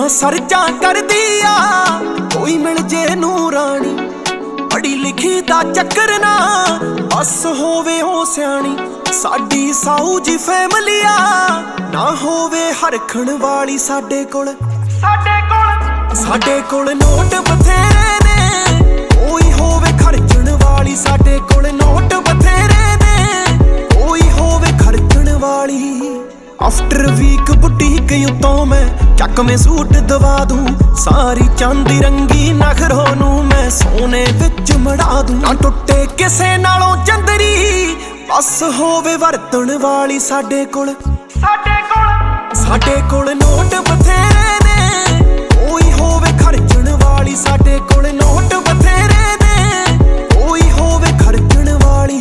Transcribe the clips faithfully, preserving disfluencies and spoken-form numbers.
ਸਰਚਾਂ ਕਰਦੀ ਆ ਕੋਈ ਮਿਲ ਜੇ ਨੂੰ ਰਾਣੀ। ਪੜੀ ਲਿਖੀ ਦਾ ਚੱਕਰ ਨਾ ਬਸ ਹੋਵੇ ਉਹ ਸਿਆਣੀ। ਸਾਡੀ ਸਾਊ ਜੀ ਫੈਮਿਲੀ ਆ ਨਾ ਹੋਵੇ ਹਰਖਣ ਵਾਲੀ। ਸਾਡੇ ਕੋਲ ਸਾਡੇ ਕੋਲ ਸਾਡੇ ਕੋਲ ਨੋਟ ਬਥੇਰੇ ਨੇ ਕੋਈ ਹੋਵੇ ਖਰਚਣ ਵਾਲੀ। ਸਾਡੇ ਕੋਲ ਨੋਟ ਬਥੇਰੇ ਨੇ ਕੋਈ ਹੋਵੇ ਖਰਚਣ ਵਾਲੀ। ਆਫਟਰ ਵੀਕ ਬੁਟੀਕ ਉਤੋਂ ਮੈਂ ਚੱਕਵੇਂ ਸੂਟ ਦਵਾ ਦੂੰ। ਸਾਰੀ ਚਾਂਦੀ ਰੰਗੀ ਨਖਰੋਂ ਨੂੰ ਮੈਂ ਸੋਨੇ ਵਿੱਚ ਮੜਾ ਦੂੰ। ਨਾ ਟੁੱਟੇ ਕਿਸੇ ਨਾਲੋਂ ਚੰਦਰੀ ਬਸ ਹੋਵੇ ਵਰਤਣ ਵਾਲੀ। ਸਾਡੇ ਕੋਲ ਸਾਡੇ ਕੋਲ ਸਾਡੇ ਕੋਲ ਨੋਟ ਬਥੇਰੇ ਨੇ ਕੋਈ ਹੋਵੇ ਖਰਚਣ ਵਾਲੀ। ਸਾਡੇ ਕੋਲ ਨੋਟ ਬਥੇਰੇ ਨੇ ਕੋਈ ਹੋਵੇ ਖਰਚਣ ਵਾਲੀ।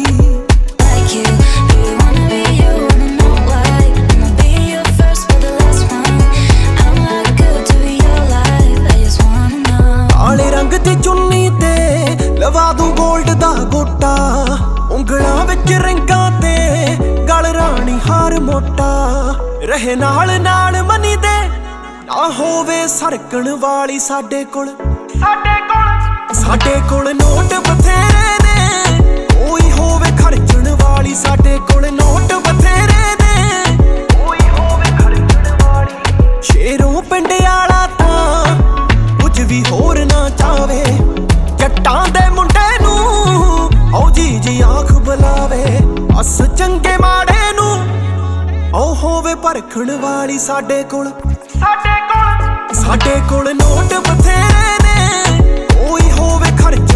ਕਾਲੇ ਰੰਗ ਦੀ ਚੁੰਨੀ ਤੇ ਲਵਾ ਦੂੰ ਗੋਲਡ ਦਾ ਗੋਟਾ। ਉਂਗਲਾਂ ਵਿੱਚ ਰਿੰਗਾਂ ਤੇ ਗਲ ਰਾਣੀ ਹਾਰ ਮੋਟਾ। ਰਹੇ ਨਾਲ ਨਾਲ ਮਨੀ ਦੇ ਨਾ ਹੋਵੇ ਸਰਕਣ ਵਾਲੀ। ਸਾਡੇ ਕੋਲ ਸਾਡੇ ਕੋਲ ਸਾਡੇ ਕੋਲ ਨੋਟ ਬਥੇਰੇ ਨੇ ਕੋਈ ਹੋਵੇ ਖਰਚਣ ਵਾਲੀ। ਸਾਡੇ ਕੋਲ ਨੋਟ ਬਥੇਰੇ ਨੇ ਕੋਈ ਹੋਵੇ ਖਰਚਣ ਵਾਲੀ। ਸ਼ੇਰੋਂ ਪਿੰਡ ਆਲਾ ਤਾਂ ਕੁਝ ਵੀ ਹੋਰ ਨਾ ਚਾਵੇ। ਜੱਟਾਂ ਦੇ ਮੁੰਡੇ ਨੂੰ ਓ ਜੀ ਜੀ ਆਖ ਬੁਲਾਵੇ। ਅਸ ਚੰਗੇ ਮਾੜੇ ਨੂੰ ਓ ਹੋਵੇ ਪਰਖਣ ਵਾਲੀ। ਸਾਡੇ ਕੋਲ ਸਾਡੇ ਕੋਲ ਸਾਡੇ ਕੋਲ ਨੋਟ ਬਥੇਰੇ ਨੇ ਕੋਈ ਹੋਵੇ ਖਰਚ